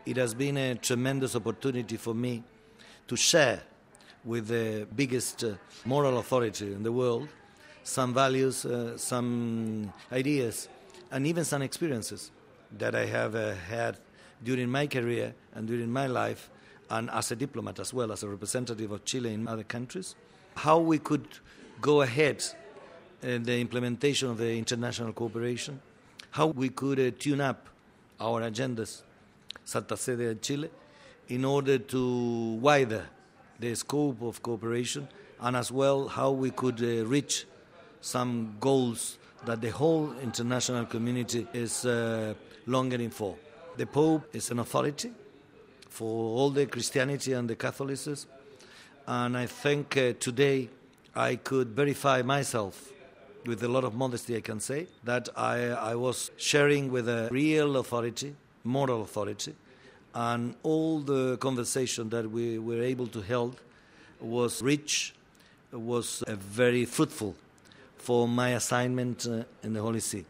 it has been a tremendous opportunity for me to share with the biggest moral authority in the world some values, some ideas, and even some experiences that I have had during my career and during my life, and as a diplomat as well, as a representative of Chile in other countries, how we could go ahead in the implementation of the international cooperation, how we could tune up our agendas, Santa Sede and Chile, in order to widen the scope of cooperation, and as well how we could reach some goals that the whole international community is longing for. The Pope is an authority for all the Christianity and the Catholicism, and I think today I could verify myself, with a lot of modesty I can say, that I was sharing with a real authority, moral authority, and all the conversation that we were able to hold was rich, was very fruitful for my assignment in the Holy See.